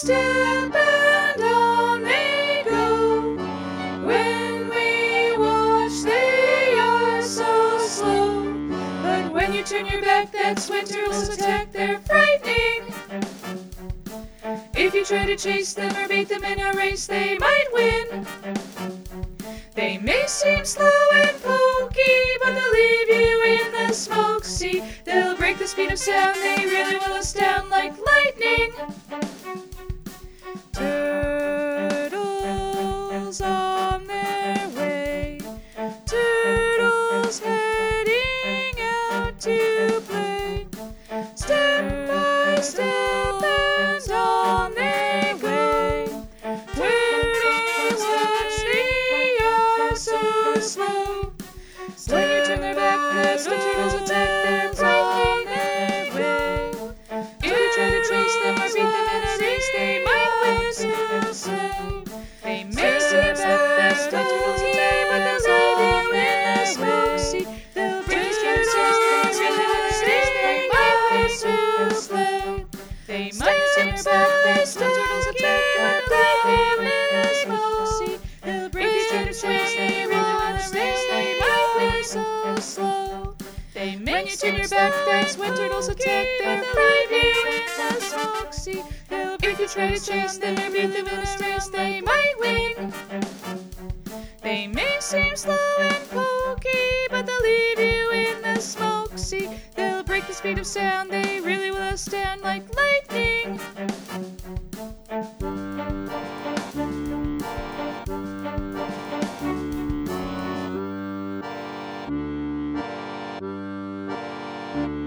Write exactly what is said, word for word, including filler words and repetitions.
step and on they go. When we watch, they are so slow. But when you turn your back, that's when turtles attack. They're frightening. If you try to chase them or beat them in a race, they might win. They may seem slow and pokey, but they'll leave you in the smoke. See, they'll break the speed of sound. They really will astound like lightning. Turtles on their way. Turtles heading out to play. Step by step and on their way. Turtles watch, they are so slow. When you turn their back, that's when turtles attack. They're frightening their way. If you try to chase them or beat them in a race, they might win. They may seem fast, but turtles attack, but they'll leave you in the smoke. See, they'll bring you to chase them, really will stay. They might win to play. They might seem fast, but turtles attack, but they'll leave you in the smoke. See, they'll bring you to chase them, really will stay. They might win so slow. They may turn your back, that's when turtles attack. They're frightening in the smoke. See, they'll if you try to chase them or beat them in a race, they might win. They may seem slow and pokey, but they'll leave you in the smoke. See, they'll break the speed of sound. They really will astound like lightning. Thank you.